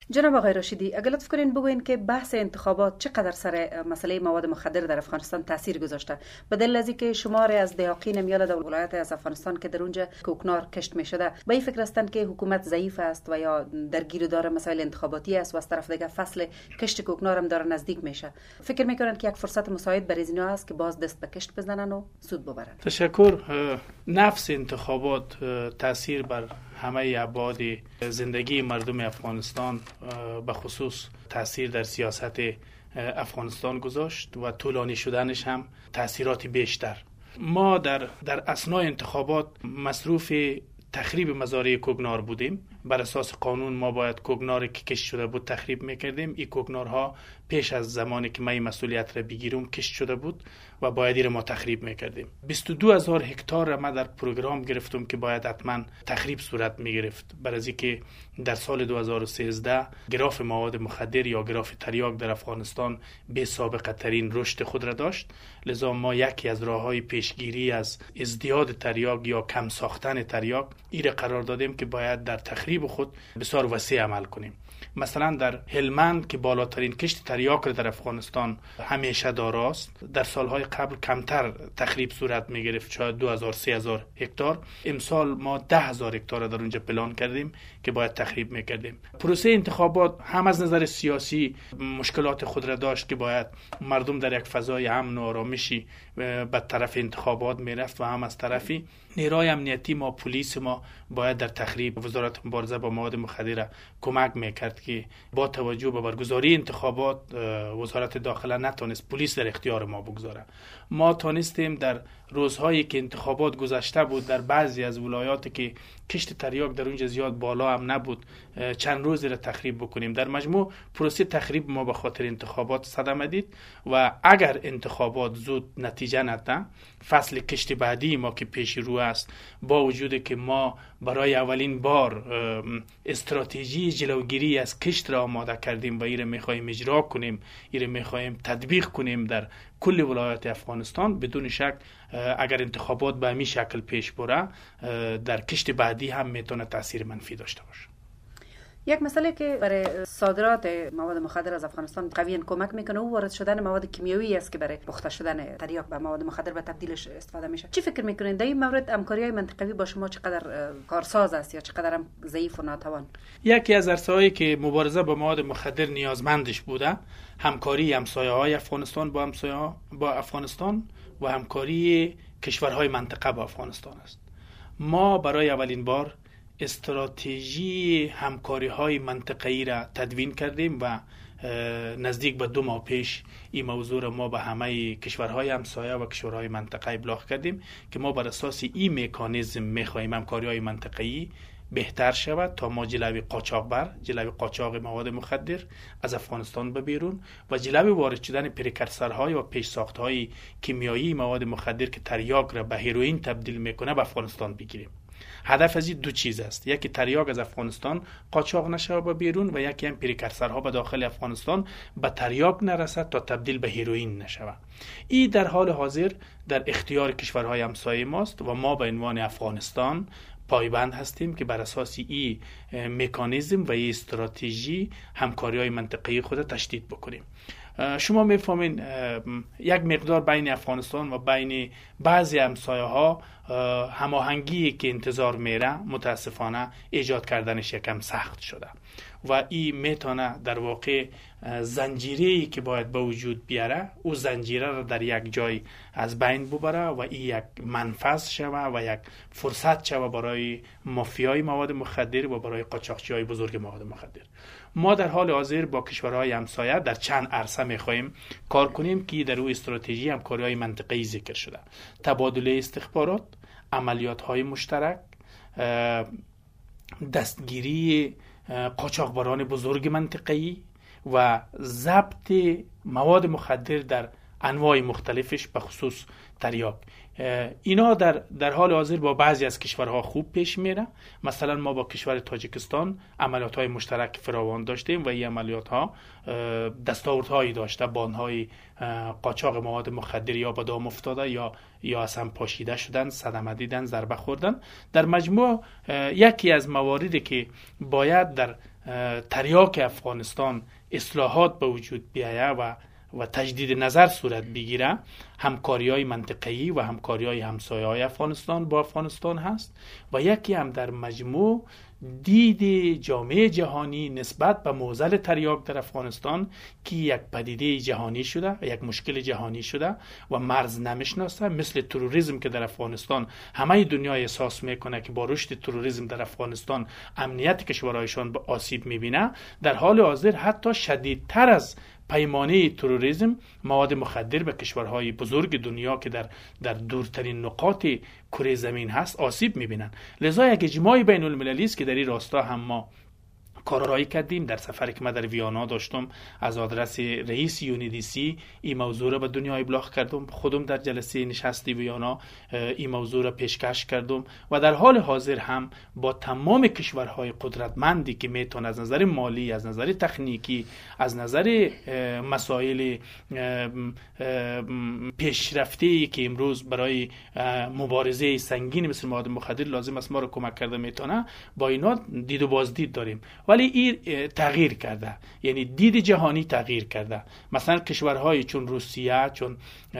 جناب آقای راشدی، اگر لطف کنین بگوین که بحث انتخابات چقدر سر مسئله مواد مخدر در افغانستان تاثیر گذاشته، به دلیل از اینکه شماری از دیاقین میال در ولایت از افغانستان که در اونجا کوکنار کشت میشده به این فکر هستند که حکومت ضعیف است و یا درگیر داره مسائل انتخاباتی است و از طرف دیگه فصل کشت کوکنار هم داره نزدیک میشه، فکر میکنند که یک فرصت مساعد برای اینا است که باز دست به کشت بزنن و سود ببرن؟ تشکر. نفس انتخابات تاثیر بر همه ابعاد زندگی مردم افغانستان به خصوص تاثیر در سیاست افغانستان گذاشت و طولانی شدنش هم تاثیرات بیشتر. ما در اثناء انتخابات مصروف تخریب مزارع کوکنار بودیم. بر اساس قانون ما باید کوکناری که کشت شده بود تخریب میکردیم. این کوکنارها پیش از زمانی که من مسئولیت را بگیرم کشت شده بود و باید این ما تخریب میکردیم. 22,000 هکتار را من در پروگرام گرفتم که باید حتما تخریب صورت میگرفت، برای از اینکه در سال 2013 گراف مواد مخدر یا گراف تریاک در افغانستان بی سابقه ترین رشد خود را داشت. لذا ما یکی از راههای پیشگیری از ازدیاد تریاک یا کم ساختن تریاک این را قرار دادیم که باید در تخریب خود بسیار وسیع عمل کنیم. مثلا در هلمند که بالاترین کشت تریاک در افغانستان همیشه داراست، در سالهای قبل کمتر تخریب صورت می گرفت، شاید 2000-3000 هکتار. امسال ما 10,000 هکتار در اونجا پلان کردیم که باید تخریب می کردیم. پروسه انتخابات هم از نظر سیاسی مشکلات خود را داشت که باید مردم در یک فضای امن و آرامشی به طرف انتخابات می رفت و هم از طرفی نیروی امنیتی ما، پلیس ما باید در تخریب وزارت مبارزه با مواد مخدر کمک میکرد که با توجه به برگزاری انتخابات وزارت داخله نتونست پلیس در اختیار ما بگذاره. ما تونستیم در روزهایی که انتخابات گذشته بود در بعضی از ولایاتی که کشت تریاک در اونجا زیاد بالا هم نبود چند روزی را تخریب بکنیم. در مجموع پروسه تخریب ما به خاطر انتخابات صدمه دید و اگر انتخابات زود نتیجه نده، فصل کشت بعدی ما که پیش رو است، با وجود که ما برای اولین بار استراتژی جلوگیری از کشت را آماده کردیم و این را میخواهیم اجرا کنیم، این را میخواهیم تطبیق کنیم در کل ولایات افغانستان، بدون شک اگر انتخابات به همین شکل پیش بره در کشت بعدی هم میتونه تاثیر منفی داشته باشه. یک مسئله که برای صادرات مواد مخدر از افغانستان قویاً کمک میکنه او وارد شدن مواد کیمیایی است که برای پخته شدن تریاک به مواد مخدر و تبدیلش استفاده میشه. چی فکر میکنین در این مورد همکاری‌های منطقوی با شما چقدر کارساز است یا چقدر هم ضعیف و ناتوان؟ یکی از عرصه‌هایی که مبارزه با مواد مخدر نیازمندش بوده همکاری همسایه‌های افغانستان با افغانستان و همکاری کشورهای منطقه با افغانستان است. ما برای اولین بار استراتژی همکاری‌های منطقه‌ای را تدوین کردیم و نزدیک به 2 ماه پیش این موضوع را ما به همه کشورهای همسایه و کشورهای منطقه ابلاغ کردیم که ما بر اساس این مکانیزم می‌خواهیم همکاری‌های منطقه‌ای بهتر شود تا ما جلوی قاچاق مواد مخدر از افغانستان به بیرون و جلوی وارد شدن پریکرسرهای و پیشساختهای کیمیایی مواد مخدر که تریاک را به هیروئین تبدیل میکنه به افغانستان بگیریم. هدف از این 2 چیز است، یکی تریاک از افغانستان قاچاق نشه به بیرون و یکی هم پریکرسرها به داخل افغانستان به تریاک نرسد تا تبدیل به هیروئین نشود. این در حال حاضر در اختیار کشورهای همسایه ماست و ما به عنوان افغانستان پایبند هستیم که بر اساس این مکانیزم و این استراتژی همکاری‌های منطقه‌ای خود تشدید بکنیم. شما میفهمین یک مقدار بین افغانستان و بین بعضی همسایه‌ها هماهنگی که انتظار میره متاسفانه ایجاد کردنش یکم سخت شده و این میتونه در واقع زنجیره‌ای که باید به وجود بیاره او زنجیره را در یک جای از بین ببره و این یک منفذ شوه و یک فرصت شوه برای مافیای مواد مخدر و برای قاچاقچی‌های بزرگ مواد مخدر. ما در حال حاضر با کشورهای همسایه در چند عرصه میخواهیم کار کنیم که در او استراتژی همکاری‌های منطقه‌ای ذکر شده: تبادل استخبارات، عملیات‌های مشترک، دستگیری قاچاقبران بزرگ منطقه‌ای و ضبط مواد مخدر در انواع مختلفش به خصوص تریاک. اینا در حال حاضر با بعضی از کشورها خوب پیش میره. مثلا ما با کشور تاجیکستان عملیات‌های مشترک فراوان داشتیم و این عملیات‌ها دستاوردهایی داشته، بان‌های قاچاق مواد مخدر یا به دام افتاده یا اصلا پاشیده شدن، صدمه دیدن، ضربه خوردن. در مجموع یکی از مواردی که باید در تریاک افغانستان اصلاحات به وجود بیاید و تجدید نظر صورت بگیره، همکاری‌های منطقه‌ای و همکاری‌های همسایه‌های افغانستان با افغانستان هست و یکی هم در مجموع دید جامعه جهانی نسبت به معضل تریاک در افغانستان که یک پدیده جهانی شده، یک مشکل جهانی شده و مرز نمیشناسه، مثل تروریسم که در افغانستان همه دنیا احساس میکنه که با رشد تروریسم در افغانستان امنیت کشورهایشان به آسیب میبینه. در حال حاضر حتی شدیدتر از پیمانه تروریسم مواد مخدر به کشورهای بزرگ دنیا که در دورترین نقاط کره زمین هست آسیب میبینن. لذا یک اجماع بین المللی است که در این راستا هم ما کارایی کردیم. در سفری که من در ویانا داشتم از آدرس رئیس یونیدیسی این موضوع را به دنیا ابلاغ کردم، خودم در جلسه نشستی ویانا این موضوع را پیشکش کردم و در حال حاضر هم با تمام کشورهای قدرتمندی که میتونه از نظر مالی، از نظر تکنیکی، از نظر مسائل پیشرفته‌ای که امروز برای مبارزه سنگین مثل مواد مخدر لازم است ما را کمک کرده میتونه، با اینا دید و بازدید داریم. ولی این تغییر کرده، یعنی دید جهانی تغییر کرده. مثلا کشورهای چون روسیه، چون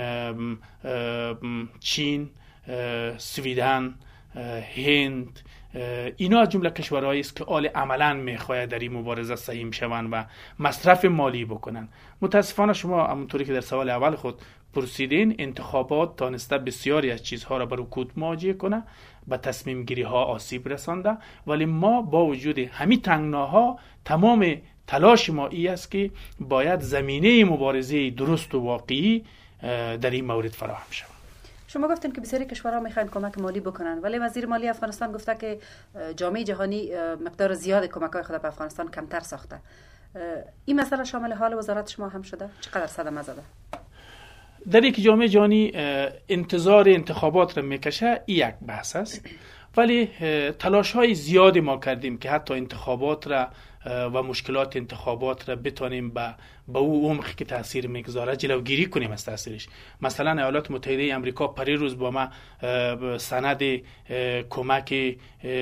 چین، سویدن، هند، اینا جمله کشورهایی است که عملاً میخواهد در این مبارزه سهیم شوند و مصرف مالی بکنن. متاسفانه شما همونطوری که در سوال اول خود پرسیدین، انتخابات تانسته بسیاری از چیزها را به رکود مواجه کنه، به تصمیم گیری ها آسیب رسانده، ولی ما با وجود همین تنگناها تمام تلاش ما ای است که باید زمینه مبارزه درست و واقعی در این مورد فراهم شود. شما گفتین که بسیاری کشورها میخوان کمک مالی بکنن، ولی وزیر مالی افغانستان گفته که جامعه جهانی مقدار زیاد کمک‌های خود به افغانستان کمتر ساخته. این مسئله شامل حال وزارت شما هم شده؟ چقدر صدمه زده؟ در یک جامعه جهانی انتظار انتخابات را میکشه، این یک بحث است، ولی تلاش های زیادی ما کردیم که حتی انتخابات را و مشکلات انتخابات را بتونیم به او عمقی که تاثیر میگذاره جلوگیری کنیم از تاثیرش. مثلا ایالات متحده آمریکا پری روز با ما سند کمک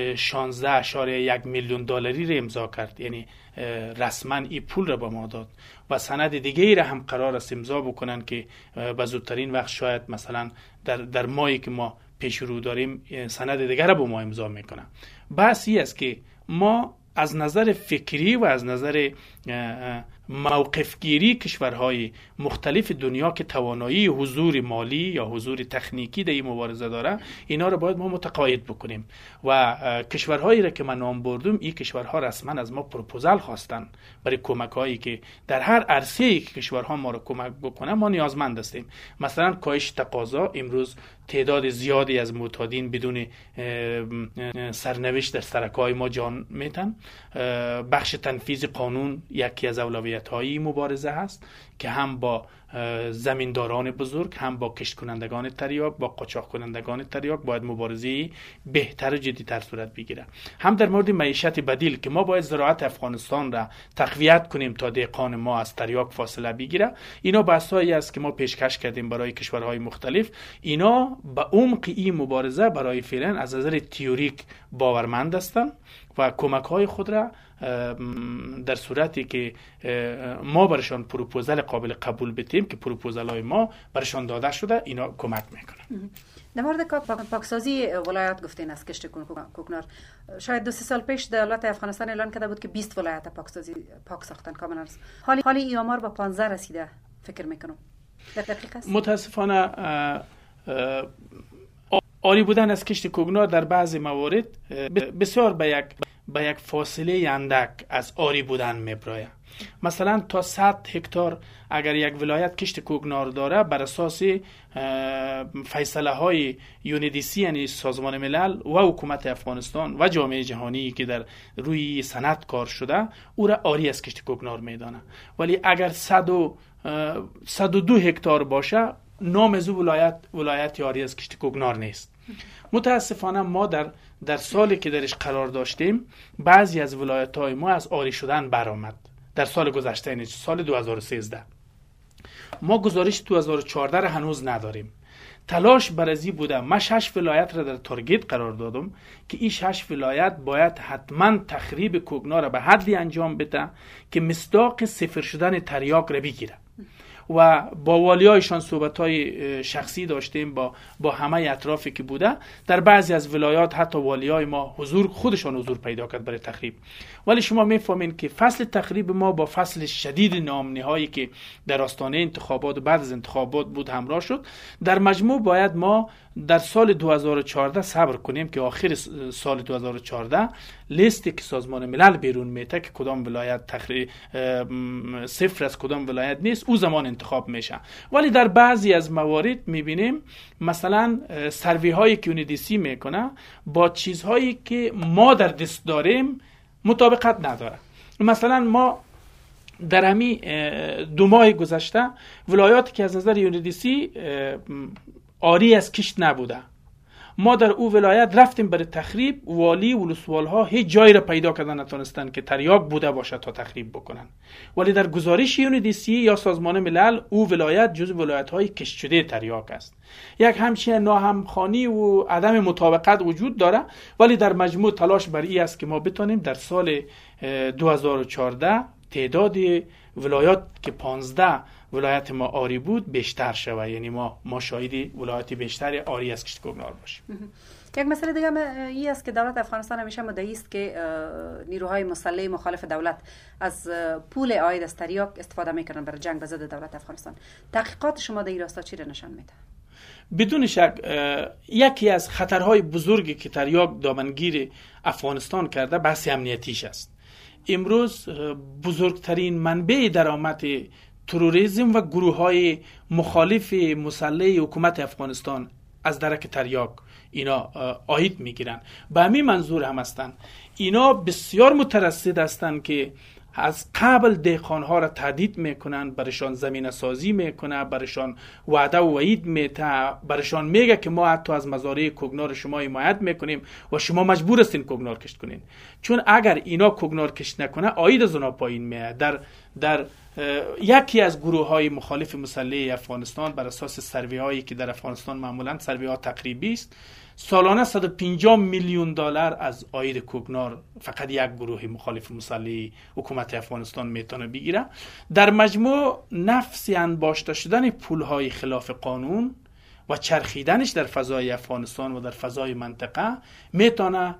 16.1 میلیون دلاری را امضا کرد، یعنی رسما این پول را به ما داد و سند دیگه ای را هم قرار است امضا بکنن که به زودترین وقت شاید مثلا در ماهی که ما پیش رو داریم سند دیگر را به ما امضا میکنن. بحث این است که ما از نظر فکری و از نظر موقفگیری کشورهای مختلف دنیا که توانایی حضور مالی یا حضور تکنیکی در این مبارزه داره، اینا رو باید ما متقاعد بکنیم و کشورهایی را که من نام بردم، این کشورها رسما از ما پروپوزال خواستن برای کمک‌هایی که در هر عرصه‌ای که کشورها ما رو کمک بکنن ما نیازمند هستیم. مثلا کاهش تقاضا، امروز تعداد زیادی از معتادین بدون سرنوشت در سرکای ما جان میتن. بخش تنفیذ قانون یکی از اولویت‌های مبارزه هست که هم با زمینداران بزرگ، هم با کشت کنندگان تریاک، با قاچاق کنندگان تریاک باید مبارزه بهتر و جدی‌تر صورت بگیره. هم در مورد معیشت بدیل که ما باید زراعت افغانستان را تقویت کنیم تا دهقان ما از تریاک فاصله بگیره. اینا بحثایی است که ما پیشکش کردیم برای کشورهای مختلف. اینا به عمق این مبارزه برای فعلا از نظر تئوریک باورمند هستند و کمک‌های خود را در صورتی که ما برشان پروپوزال قابل قبول بتیم که پروپوزال‌های ما برشان داده شده، اینا کمک میکنن. در مورد پاکسازی ولایت گفتین از کشت کوکنار، شاید 2-3 سال پیش دولت افغانستان اعلان کرده بود که 20 ولایت پاک ساختن کاملا است. حالی این آمار به 15 رسیده فکر میکنم. دقیق است؟ متاسفانه عالی بودن از کشت کوکنار در بعضی موارد بسیار به یک فاصله اندک از عاری بودن میبراید. مثلا تا 100 هکتار اگر یک ولایت کشت کوکنار داره، بر اساس فیصله های یونیدیسی یعنی سازمان ملل و حکومت افغانستان و جامعه جهانی که در روی سند کار شده، او را عاری از کشت کوکنار میدانه. ولی اگر 102 هکتار باشه، نام از ولایت عاری از کشت کوکنار نیست. متاسفانه ما در سالی که درش قرار داشتیم، بعضی از ولایت‌های ما از عاری شدن برآمد. در سال گذشته، یعنی سال 2013 ما گزارش 2014 را هنوز نداریم. تلاش برازی بوده. من 6 ولایت را در تارگت قرار دادم که این 6 ولایت باید حتما تخریب کوگنار را به حدی انجام بده که مصداق صفر شدن تریاک را بگیره. و با والیایشان صحبت‌های شخصی داشتیم، با همه اطرافی که بوده. در بعضی از ولایات حتی والیای ما خودشان حضور پیدا کرد برای تخریب. ولی شما میفهمین که فصل تخریب ما با فصل شدید نامنهایی که در آستانه انتخابات و بعد از انتخابات بود همراه شد. در مجموع باید ما در سال 2014 صبر کنیم که آخر سال 2014 لیستی که سازمان ملل بیرون میته که کدام ولایت تخریب صفر از کدام ولایت نیست، او زمان انتخاب میشه. ولی در بعضی از موارد میبینیم مثلا سروی هایی که UNDC میکنه با چیزهایی که ما در دست داریم مطابقت نداره. مثلا ما در همین 2 ماه گذشته ولایاتی که از نظر UNDC آری از کشت نبوده، ما در او ولایت رفتیم برای تخریب. والی و ولسوالها هیچ جایی را پیدا کردن نتونستن که تریاک بوده باشه تا تخریب بکنن. ولی در گزارش UNDC یا سازمان ملل او ولایت جزو ولایت‌های کشت شده تریاک است. یک همچین ناهمخوانی و عدم مطابقت وجود داره. ولی در مجموع تلاش بر این است که ما بتونیم در سال 2014 تعداد ولایات که 15 ولایت ما آری بود بیشتر شود. یعنی ما شاهد ولایت بیشتر آری از کشت کوگنار باشیم. یک مسئله دیگه این است که دولت افغانستان همیشه مدعی است که نیروهای مسلح مخالف دولت از پول عاید از تریاک استفاده میکنن برای جنگ به ضد دولت افغانستان. تحقیقات شما در این راستا چی را نشان میده؟ بدون شک یکی از خطرهای بزرگی که تریاک دامنگیر افغانستان کرده بحث امنیتیش است. امروز بزرگترین منبع درآمد تروریسم و گروه‌های مخالف مسلح حکومت افغانستان از درک تریاک اینا عاید میگیرن. به همین منظور هم هستن. اینا بسیار مترصد هستن که از قبل دهقانها را تهدید میکنن، برشان زمینه سازی میکنه، برشان وعده و وعید میده، برشان میگه که ما حتی از مزارع کوگنار شما حمایت میکنیم و شما مجبور هستین کوگنار کشت کنین. چون اگر اینا کوگنار کشت نکنه عاید از اونا پایین میاد. در یکی از گروه های مخالف مسلح افغانستان بر اساس سروی هایی که در افغانستان معمولا سروی ها تقریبی است، سالانه 150 میلیون دلار از عاید کوگنار فقط یک گروه مخالف مسلح حکومت افغانستان میتونه بگیره. در مجموع نفس انباشته شدن پولهای خلاف قانون و چرخیدنش در فضای افغانستان و در فضای منطقه میتونه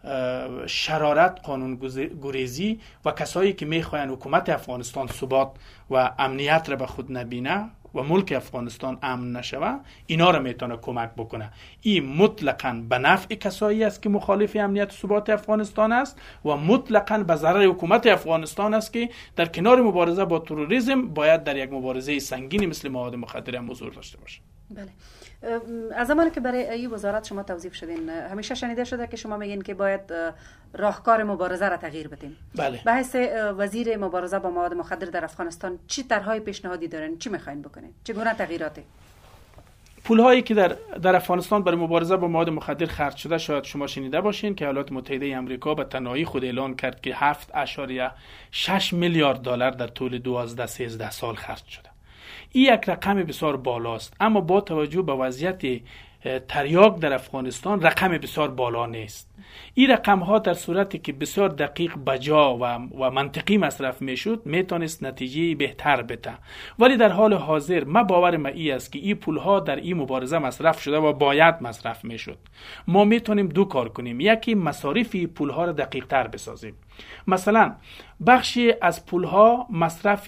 شرارت، قانون گریزی و کسایی که میخواین حکومت افغانستان ثبات و امنیت را به خود نبینه و ملک افغانستان امن نشوه، اینا را میتونه کمک بکنه. این مطلقاً به نفع کسایی است که مخالف امنیت و ثبات افغانستان است و مطلقاً به ضرر حکومت افغانستان است که در کنار مبارزه با تروریسم باید در یک مبارزه سنگینی مثل مواد مخدر هم حضور داشته باشه. بله. از زمانی که برای این وزارت شما توظیف شدین همیشه شنیده شده که شما میگین که باید راهکار مبارزه را تغییر بدین. بله. به حیث وزیر مبارزه با مواد مخدر در افغانستان چی طرحهای پیشنهادی دارین؟ چی میخواین بکنین؟ چگونه تغییراتی؟ پولهایی که در افغانستان برای مبارزه با مواد مخدر خرج شده شاید شما شنیده باشین که ایالات متحده آمریکا به تنهایی خود اعلان کرد که 7.6 میلیارد دلار در طول 12-13 سال خرج شده. این یک رقم بسیار بالاست، اما با توجه به وضعیت تریاک در افغانستان رقم بسیار بالا نیست. این رقم ها در صورتی که بسیار دقیق بجا و منطقی مصرف میشد میتونست نتیجه بهتر بده. ولی در حال حاضر ما باورم این است که این پول ها در این مبارزه مصرف شده و باید مصرف میشد. ما میتونیم دو کار کنیم. یکی مصارف پول ها را دقیق تر بسازیم. مثلا بخشی از پول ها مصرف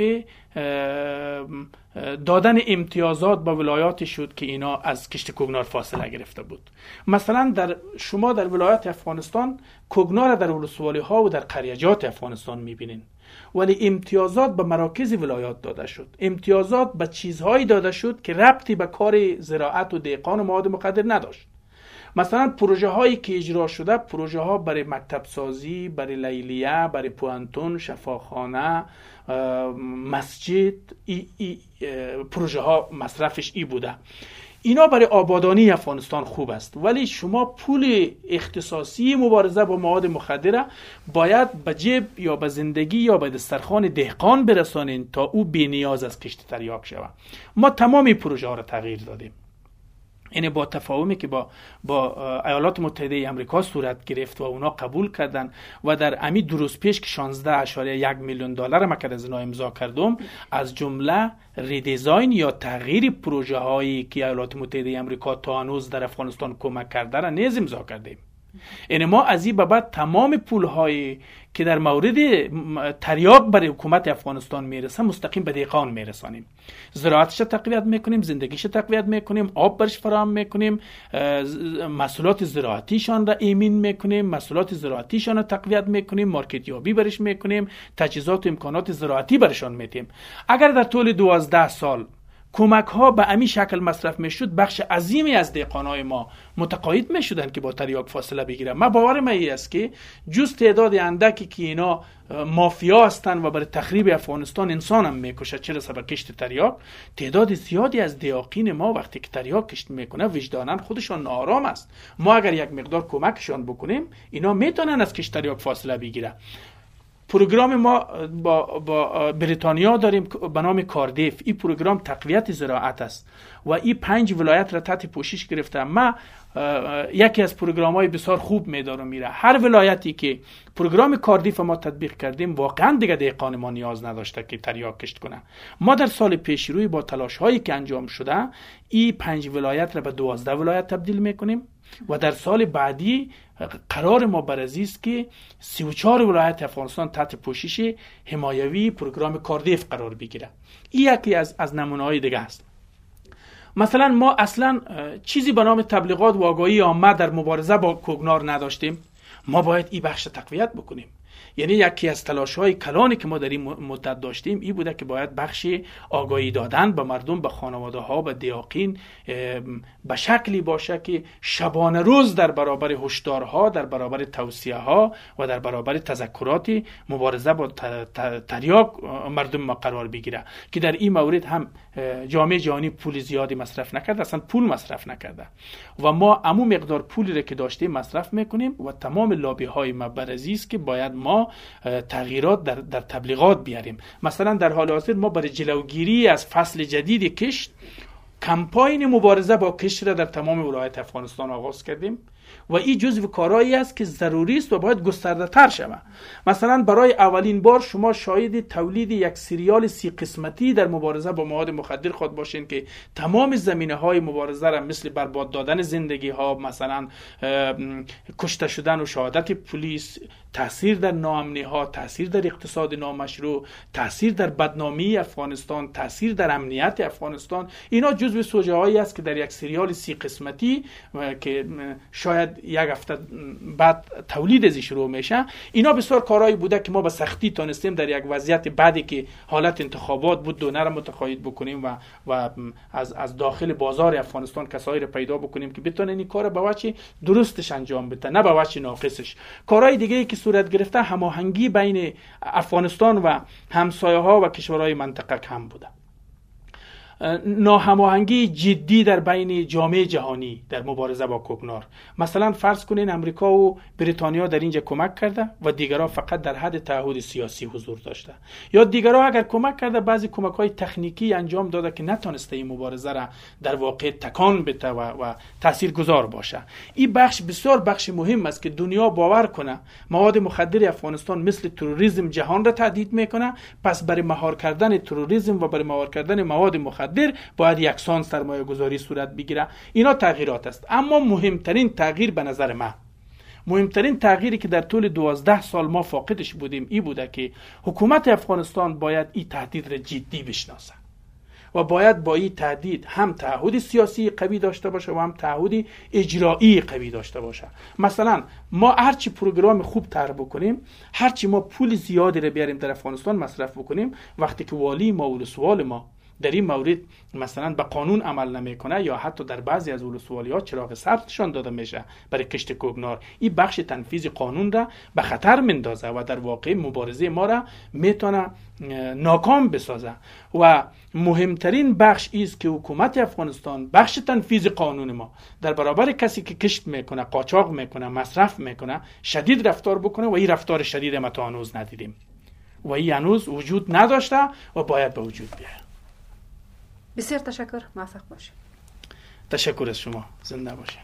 دادن امتیازات با ولایاتی شد که اینا از کشت کوگنار فاصله گرفته بود. مثلا شما در ولایات افغانستان کوگنار در ولسوالی ها و در قریجات افغانستان میبینین، ولی امتیازات به مراکز ولایات داده شد. امتیازات به چیزهایی داده شد که ربطی به کار زراعت و دهقان و مواد مخدر نداشت. مثلا پروژه هایی که اجرا شده، پروژه ها برای مکتب سازی، برای لیلیه، برای پوانتون، شفاخانه، مسجد، پروژه ها مصرفش ای بوده. اینا برای آبادانی افغانستان خوب است، ولی شما پول اختصاصی مبارزه با مواد مخدر باید به جیب یا به زندگی یا به دسترخوان دهقان برسانین تا او بی نیاز از کشت تریاک شود. ما تمامی پروژه ها را تغییر دادیم. یعنی با تفاهمی که با ایالات متحده آمریکا صورت گرفت و اونا قبول کردن و در امی 2 روز پیش که 16.1 میلیون دلار ما از اینا امضا کردم، از جمله ریدیزاین یا تغییر پروژه هایی که ایالات متحده آمریکا تا هنوز در افغانستان کمک کرده را نیز امضا کردیم. یعنی ما از این به بعد تمام پول هایی که در مورد تریاک برای حکومت افغانستان میرسه مستقیم به دهقان میرسانیم. زراعتش تقویت میکنیم، زندگیش تقویت میکنیم، آب برش فراهم میکنیم، محصولات زراعتیشان را ایمن میکنیم، محصولات زراعتیشان را تقویت میکنیم، مارکت یابی برش میکنیم، تجهیزات و امکانات زراعتی برشان میدیم. اگر در طول 12 سال کمک ها به امی شکل مصرف میشد، بخش عظیمی از دهقانای ما متقاعد میشدن که با تریاک فاصله بگیرن. من باورم این است که جز تعداد اندکی که اینا مافیا هستند و برای تخریب افغانستان انسان هم میکشه، چه رسه به کشت تریاک، تعداد زیادی از دیاقین ما وقتی که تریاک کشت میکنه وجدانن خودشان ناآرام است. ما اگر یک مقدار کمکشان بکنیم اینا میتونن از کشت تریاک فاصله بگیرن. پروگرام ما با بریتانیا داریم به نام کاردیف. این پروگرام تقویت زراعت است و این 5 ولایت را تحت پوشش گرفته. ما یکی از پروگرام‌های بسیار خوب می‌دارم میره. هر ولایتی که پروگرام کاردیف ما تطبیق کردیم واقعا دیگه دهقان ما نیاز نداشته که تریاک کشت کنه. ما در سال پیش روی با تلاش‌هایی که انجام شده این 5 ولایت را به 12 ولایت تبدیل می‌کنیم و در سال بعدی قرار ما بر است که 34 ولایت افغانستان تحت پوشش حمایوی پروگرام کاردیف قرار بگیره. این یکی از نمونه‌های دیگه است. مثلا ما اصلا چیزی به نام تبلیغات و آگاهی عامه در مبارزه با کوگنار نداشتیم. ما باید این بخش تقویت بکنیم. یعنی یکی از تلاش‌های کلانی که ما در این مدت داشتیم این بوده که باید بخش آگاهی دادن به مردم، به خانواده‌ها، به دیاقین به شکلی باشه که شبانه روز در برابر هشدارها، در برابر توصیه‌ها و در برابر تذکرات مبارزه با تریاک مردم ما قرار بگیره که در این مورد هم جامعه جهانی پول زیادی مصرف نکرده، اصلا پول مصرف نکرده و ما عمو مقدار پولی را که داشتیم مصرف میکنیم و تمام لابی‌های ما بر است که باید ما تغییرات در تبلیغات بیاریم. مثلا در حال حاضر ما برای جلوگیری از فصل جدید کشت کمپاین مبارزه با کشت را در تمام ولایت افغانستان آغاز کردیم و این جزو کارهایی است که ضروری است و باید گسترده تر شود. مثلا برای اولین بار شما شاهد تولید یک سریال 30 قسمتی در مبارزه با مواد مخدر خود باشین که تمام زمینه‌های مبارزه را مثل برباد دادن زندگی ها، مثلا کشته شدن و شهادت پلیس، تاثیر در ناامنی ها، تاثیر در اقتصاد نامشروع، تاثیر در بدنامی افغانستان، تاثیر در امنیت افغانستان، اینا جزو سوژه هایی است که در یک سریال 30 قسمتی که شاید یک هفته بعد تولید ازش شروع میشه، اینا بسیار کارهایی بوده که ما به سختی تونستیم در یک وضعیت بعدی که حالت انتخابات بود دونه را متقاعد بکنیم و از داخل بازار افغانستان کسایی را پیدا بکنیم که بتونن این کار به وجه درستش انجام بده، نه به وجه ناقصش. کارهای دیگه که صورت گرفته هماهنگی بین افغانستان و همسایه‌ها و کشورهای منطقه کم بوده. ناهماهنگی جدی در بین جامعه جهانی در مبارزه با کوگنار. مثلا فرض کنین امریکا و بریتانیا در اینجا کمک کرده و دیگرها فقط در حد تعهد سیاسی حضور داشته، یا دیگرها اگر کمک کرده بعضی کمک‌های تکنیکی انجام داده که نتونسته این مبارزه را در واقع تکان بده و تاثیرگذار باشه. این بخش بسیار بخش مهم است که دنیا باور کنه مواد مخدر افغانستان مثل تروریسم جهان را تهدید میکنه، پس برای مهار کردن تروریسم و برای مهار کردن مواد مخدر باید یکسان سرمایه گذاری صورت بگیره. اینا تغییرات است. اما مهمترین تغییر به نظر من، مهمترین تغییری که در طول 12 سال ما فاقدش بودیم این بوده که حکومت افغانستان باید این تهدید را جدی بشناسه و باید با این تهدید هم تعهد سیاسی قوی داشته باشه و هم تعهد اجرایی قوی داشته باشه. مثلا ما هرچی پروگرام خوب طرح بکنیم، هرچی ما پول زیادی را بیاریم در افغانستان مصرف بکنیم، وقتی که والی ما ولسوال ما در این مورد مثلا به قانون عمل نمیکنه یا حتی در بعضی از ولسوالی‌ها چراغ سبزشان داده میشه برای کشت کوگنار، این بخش تنفیذ قانون را به خطر میندازه و در واقع مبارزه ما را میتونه ناکام بسازه. و مهمترین بخش است که حکومت افغانستان بخش تنفیذ قانون ما در برابر کسی که کشت میکنه، قاچاق میکنه، مصرف میکنه شدید رفتار بکنه و این رفتار شدید ما تا هنوز ندیدیم و این هنوز وجود نداشته و باید به وجود بیاد. بسیار تشکر، موفق باشید. تشکر از شما. زنده باشید.